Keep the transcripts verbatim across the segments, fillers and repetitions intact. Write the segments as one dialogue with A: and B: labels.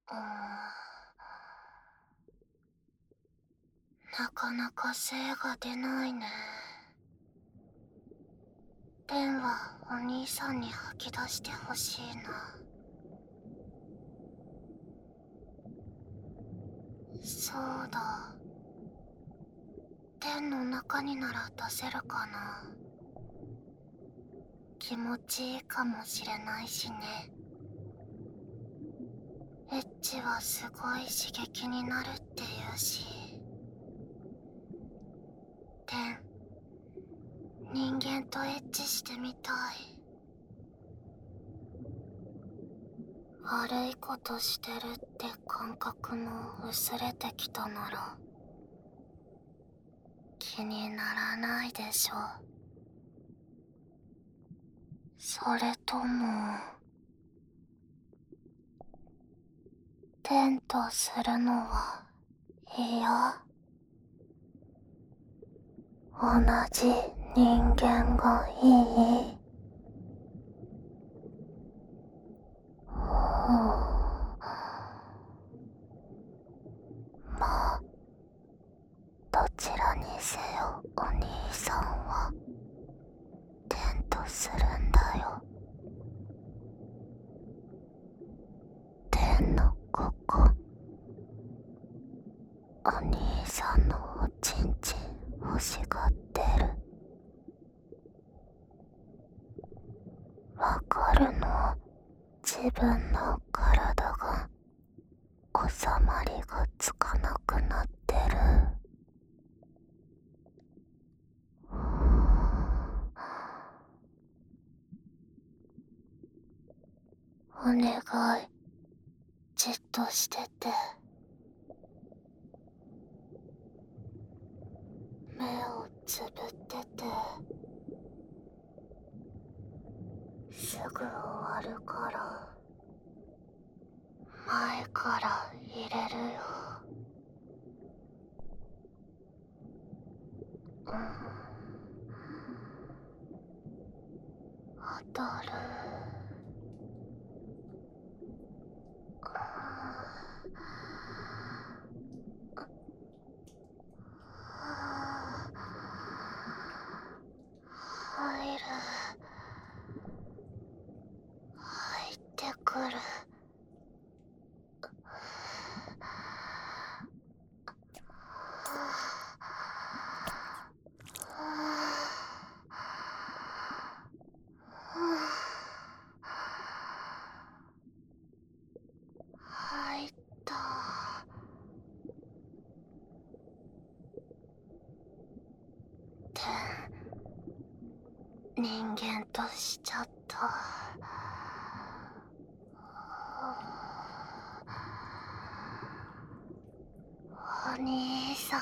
A: うーん、なかなか精が出ないね。ペンはお兄さんに吐き出してほしいな。そうだ、ペンの中になら出せるかな。気持ちいいかもしれないしね。エッチはすごい刺激になるって言うし。ペン、人間とエッチしてみたい。悪いことしてるって感覚も薄れてきたなら気にならないでしょ。それともペンとするのは嫌？同じ人間がいい？まあ、どちらにせよお兄さんはテントするんだよ。テンのここ、お兄さんのおちんちん欲しがってる。わかるの？自分の体が収まりがつかなくなってる。お願い、じっとしてて。目をつぶってて。すぐ終わるから前から入れるよ。うん、当たる。入る。入ってくる。入った。人間としちゃった。お兄さん、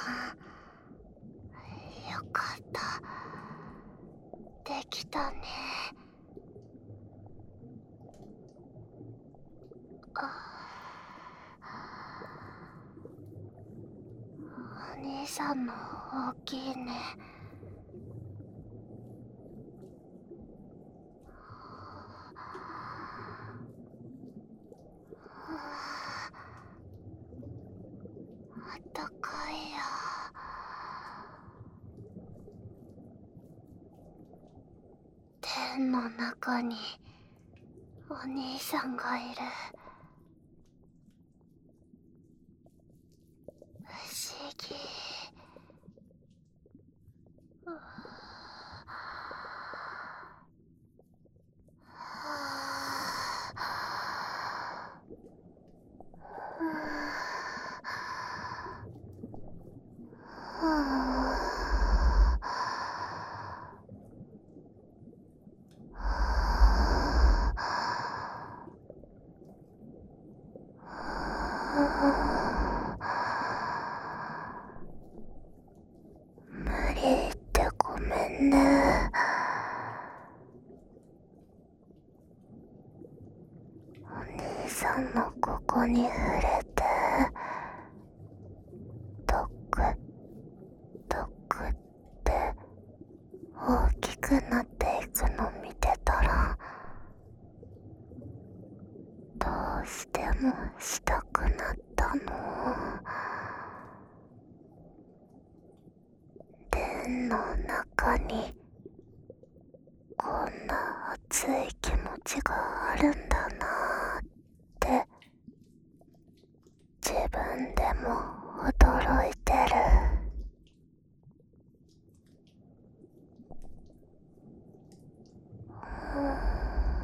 A: よかった。できたね。お兄さんの大きいね。あったかいよ。天の中にお兄さんがいる。不思議。無理ってごめんね。お兄さんのここに触れて、ドックドックって大きくなっていくの見てたら、どうしてもしたくなったの。電の中にこんな熱い気持ちがあるんだなーって自分でも驚いてる。うーん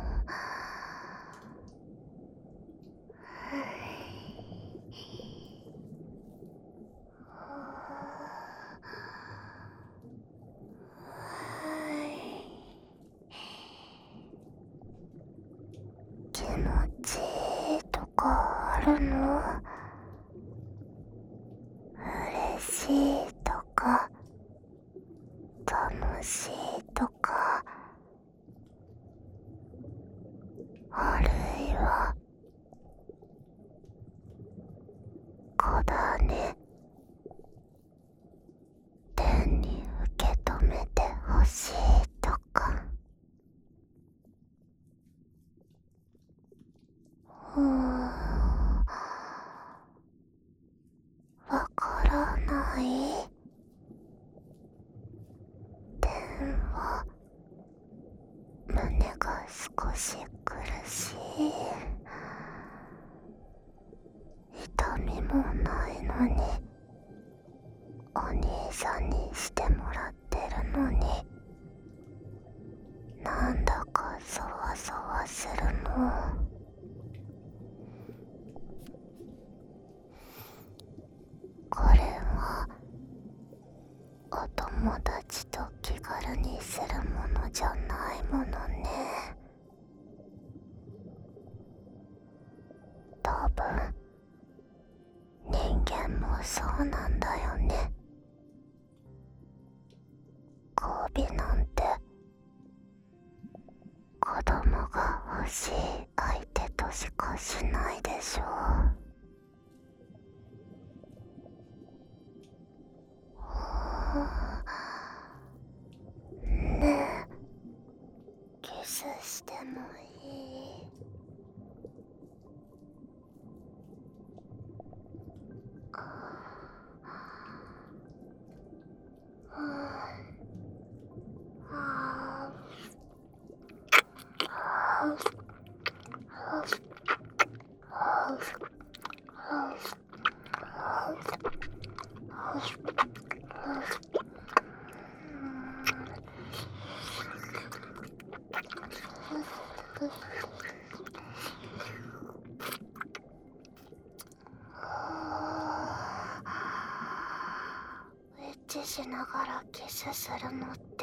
A: 気持ちいいとかあるの？嬉しいとか楽しいとか、あるいはこだね、天に受け止めてほしいとか。うーん、わからない。天は胸が少し苦しい。痛みもないのにお兄さんにしてもらってるのに、なんだかそわそわするの。これはお友達と気軽にするものじゃないものね。多分人間もそうなんだよね。交尾なんて子供が欲しい相手としかしないでしょう。ねえ、キスしてもいい？エッチしながらキスするのって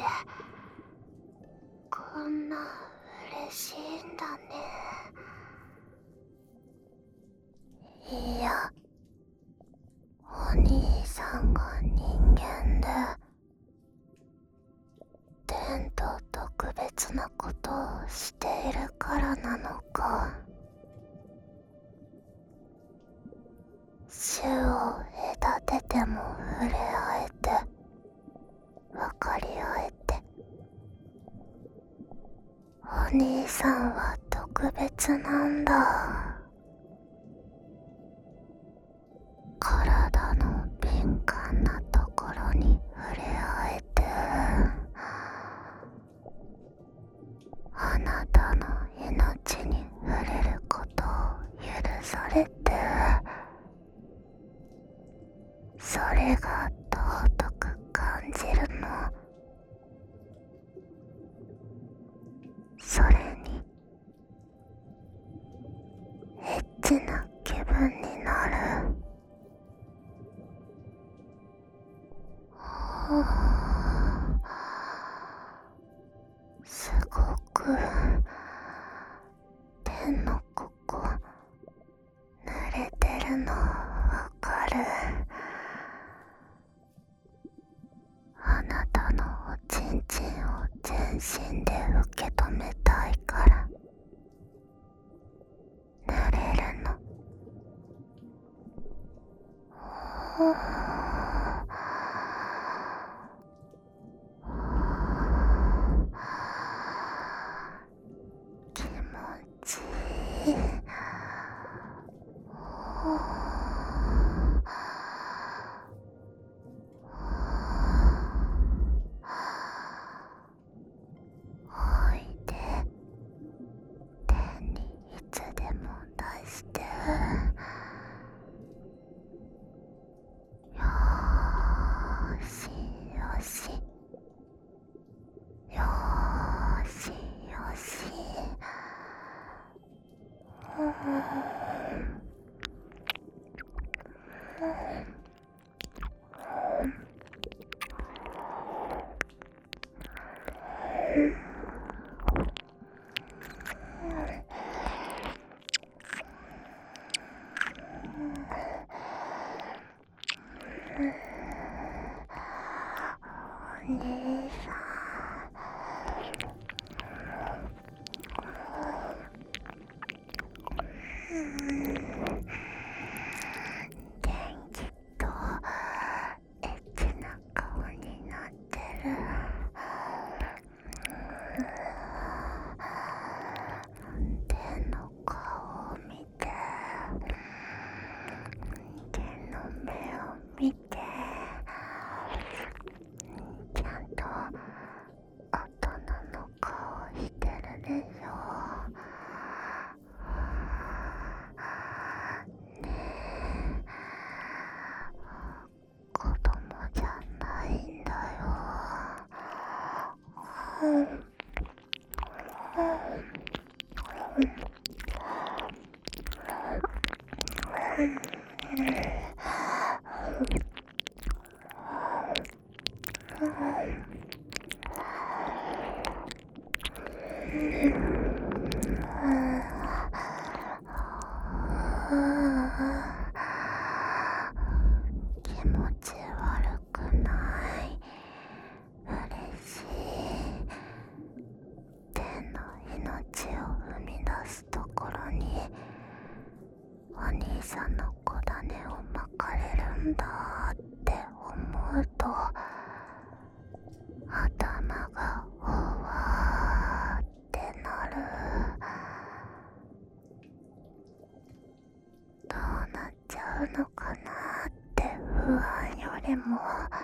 A: こんな嬉しいんだね。いや、お兄さんが人間で天と特別なことをしているからなのか。種を隔てても触れ合えて分かり合えて、お兄さんは特別なんだ。体の敏感なところに触れ合えて、あなたの命に触れることを許されて、それが尊く感じるの。それにエッチな気分になる。はあ、すごく天のここ濡れてるのわかる。あなたのおちんちんを全身で受け止めたいから濡れるの。はあ、気持ちいい。 おいで、手にいつでも出して。よーしよしよーしよし。うーんお兄さん、元気とエッチな顔になってる。手の顔を見て、手の目を見て、ちゃんと大人の顔してるでしょ。ねえ、子供じゃないんだよ。うんうん気持ち悪くない。嬉しい。天の命を生み出すところにお兄さんの子種をまかれるんだって思うと頭がふわーってなる。どうなっちゃうのかなって不安よりも、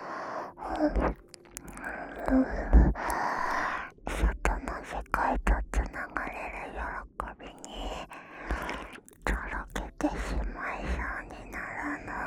A: うん、外の世界とつながれる喜びにとろけてしまいそうになるの。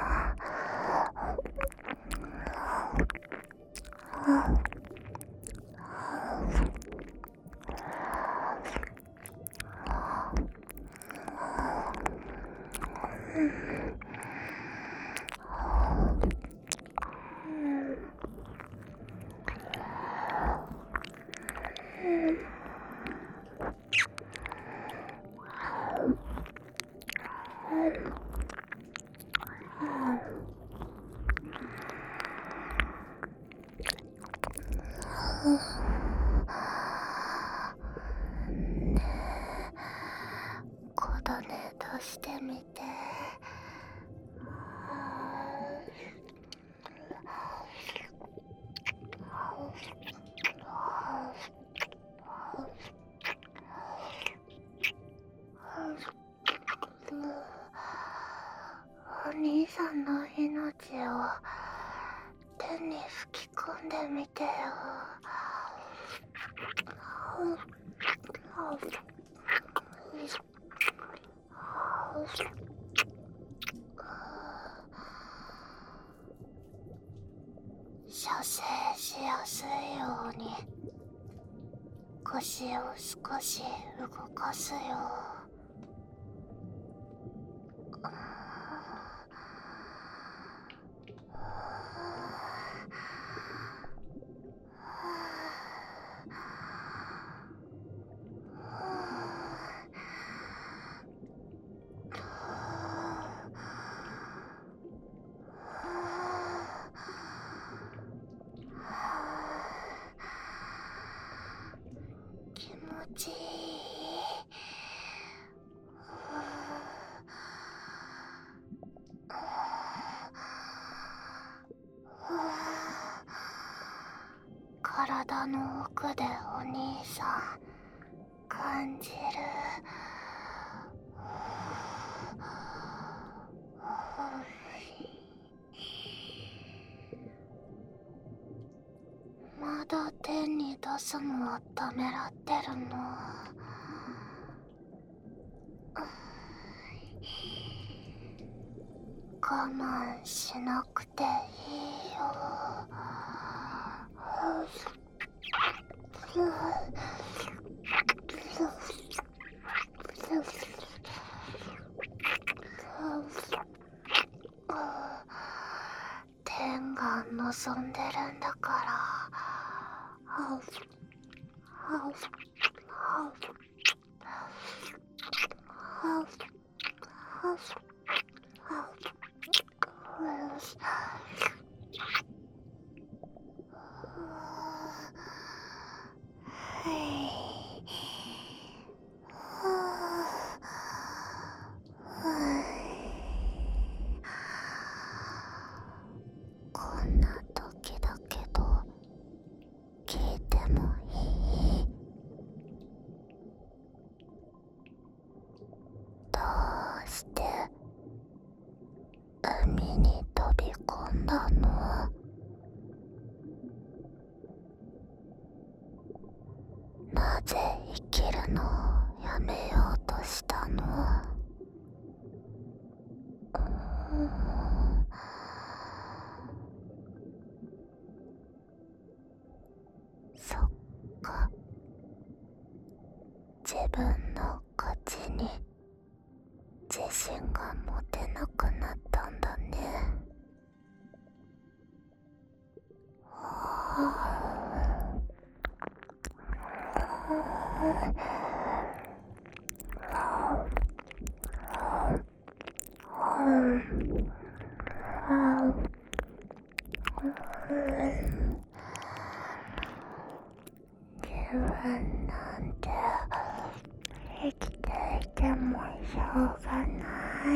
A: ねえ、子種出してみて。お兄さんの命を手に吹き込んでみてよ。射精しやすいように腰を少し動かすよ。気持ちいい。体の奥でお兄さん感じる。 だ天に出すのをためらってるの。我慢しなくていいよ。天が望んでるんだから。こんな時だけど聞いてもいい？どうして海に飛び込んだの？なぜ生きるのをやめようとしたの？そっか、自分の価値に自信が持てなくなったんだね。自分なんて生きていてもしょうがない。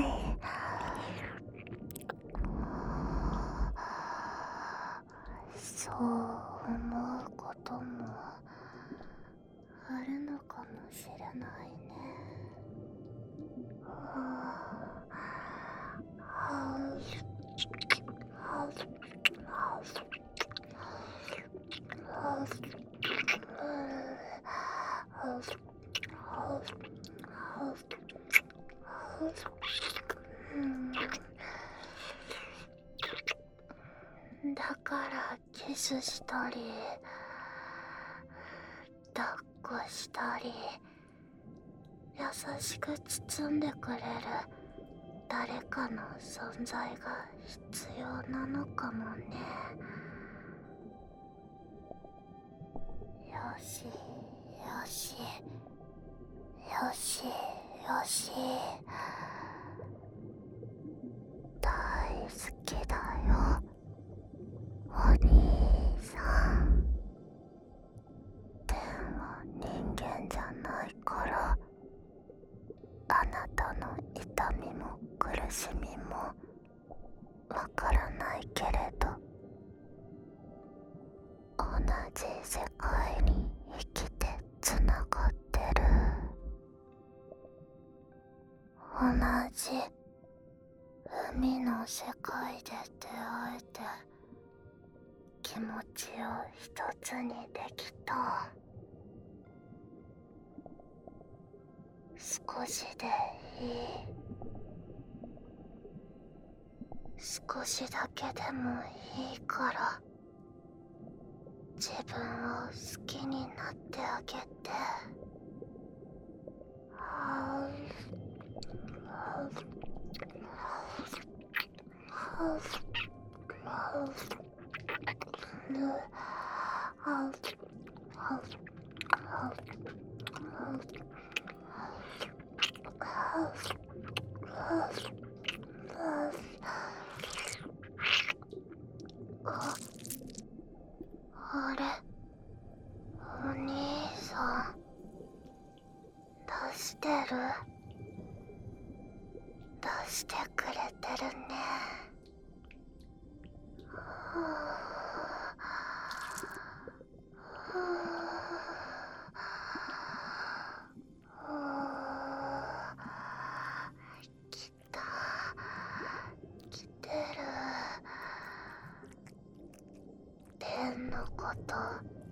A: そう思うこともあるのかもしれないね。だからキスしたり抱っこしたり優しく包んでくれる誰かの存在が必要なのかもね。よしよしよしよし、大好きだよお兄さん。天は人間じゃないからあなたの痛みも苦しみもわからないけれど同じ世界に生きてつながってる。同じ海の世界で出会えて気持ちを一つにできた。少しでいい。少しだけでもいいから自分を好きになってあげて。あれ、お兄さん出してる？出してくれてるね。来た、来てる。天のこと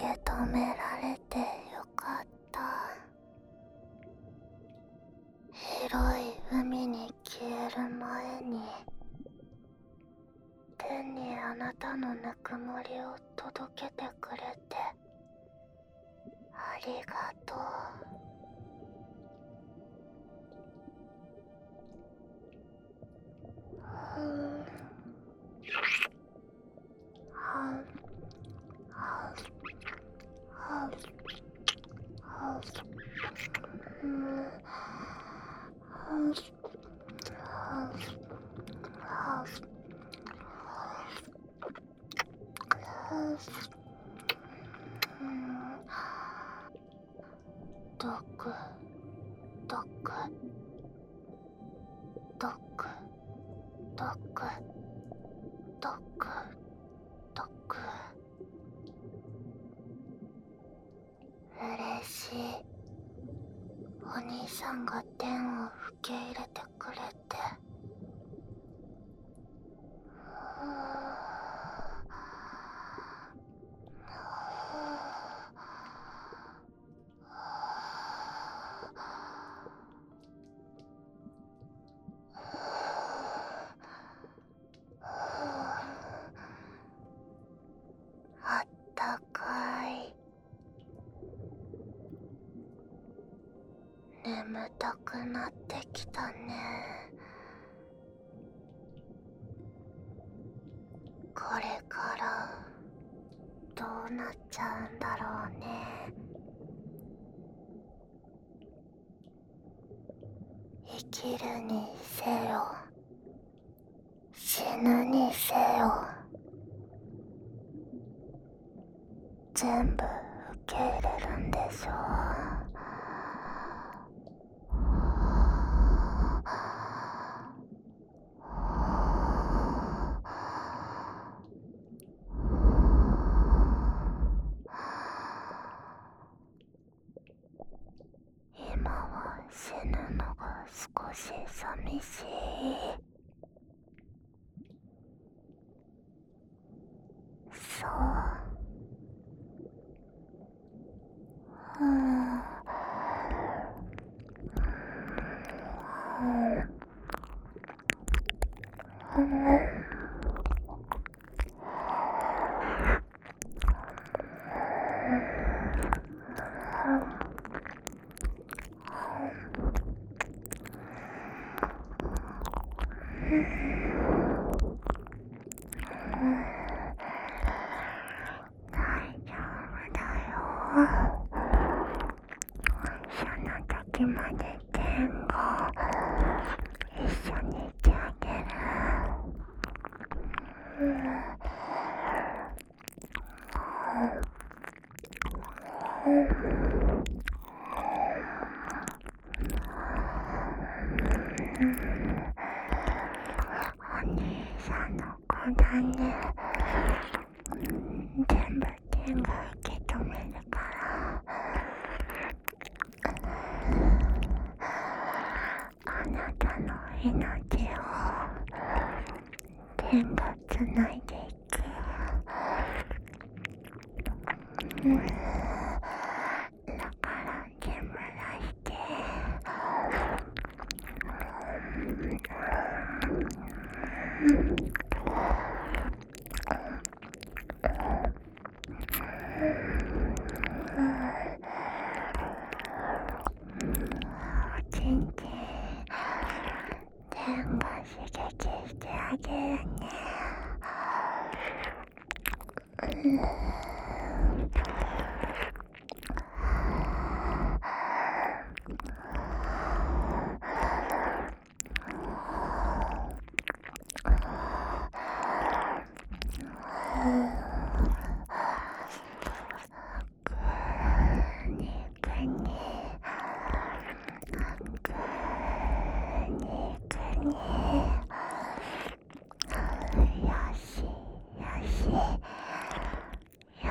A: け止められてよかった。広い海に消える前に天にあなたのぬくもりを届けてくれてありがとう。ふうはうはうはうはううんはうはうはうドクドクドクドクドクドク嬉しい。お兄さんが天を受け入れてくれて。あったかい。眠たくなってきたね。これからどうなっちゃうんだろうね。生きるにせよ死ぬにせよ全部受け入れるんでしょう。今は死ぬのが少し寂しい。そう。うんうん大丈夫だよ。その時まで天が一緒にいてあげる。うんお兄さんの子だね。全部天が受け止めるから。あなたの命を天がつないでいく。うんだから全部出してうんおちんちん天が刺激してあげるね。うんよ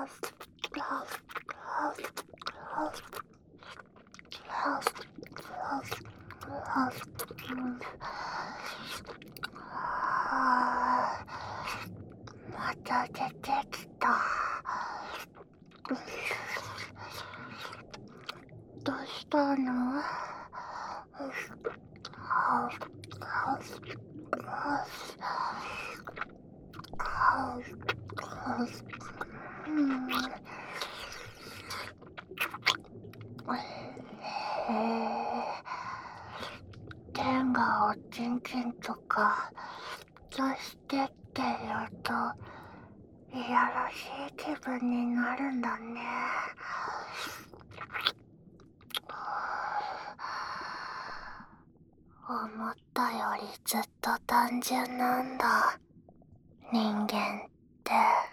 A: また出てきた。どうしたの？へえ、天がおちんちんとか出してって言うといやらしい気分になるんだね。思ったよりずっと単純なんだ、人間って。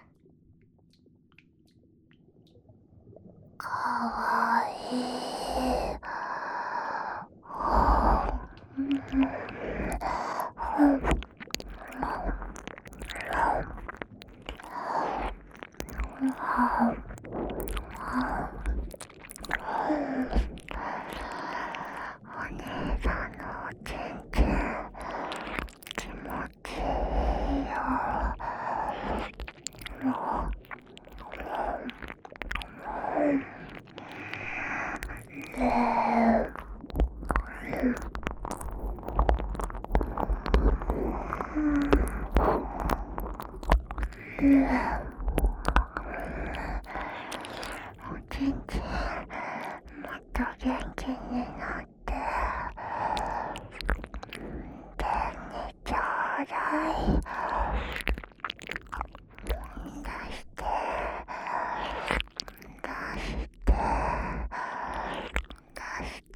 A: かわいい。お姉さんのおちんちん気持ちいいよ。おちんちんもっと元気になって天にちょうだい。出して出して出して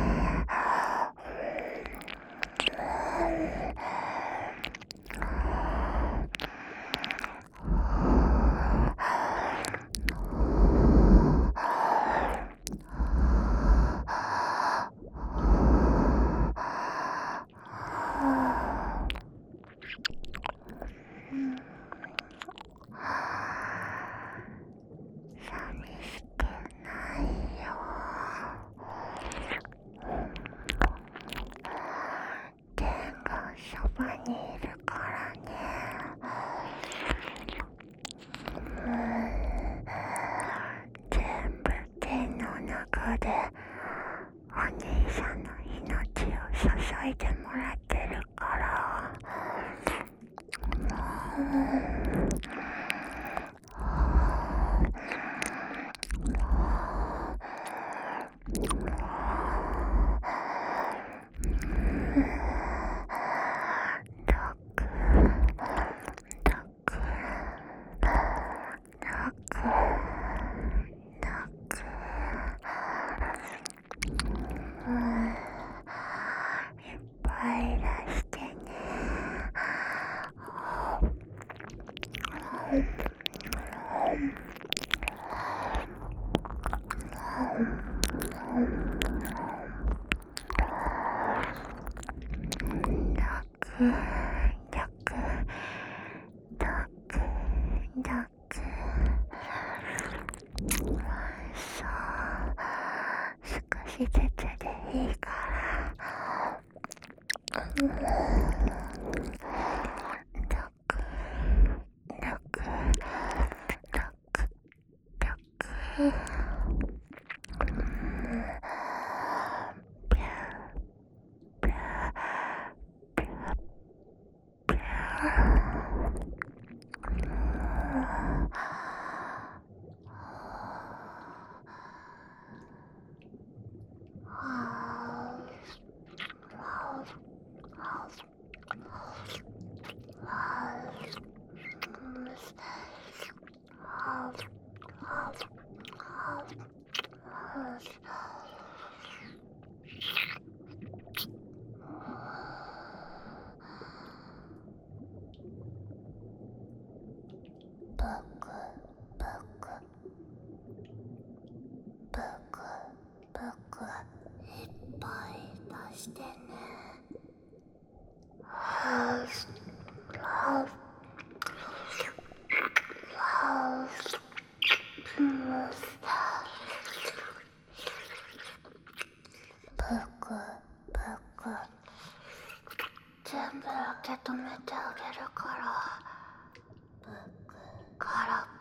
A: 寂しくないよ。天がそばにいるからね。全部天の中でお兄さんの命を注いでもらってるから。いっぱい出してね。だくだくだくだく。そう少しずつでいいから。だくだくだくだく。ブクブクブクブクいっぱい出してね。ハウスハウスハウス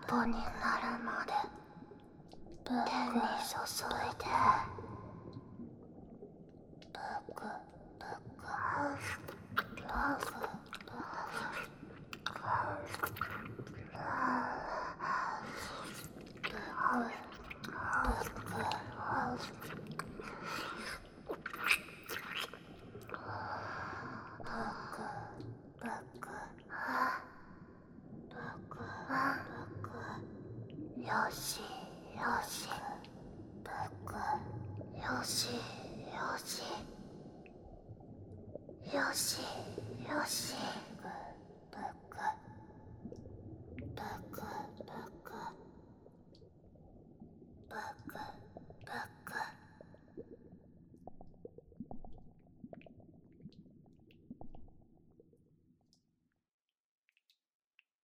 A: ぽになるまで手に注いでブクブクブクブクよしよしブクよしよしよしよしブクブクブクブク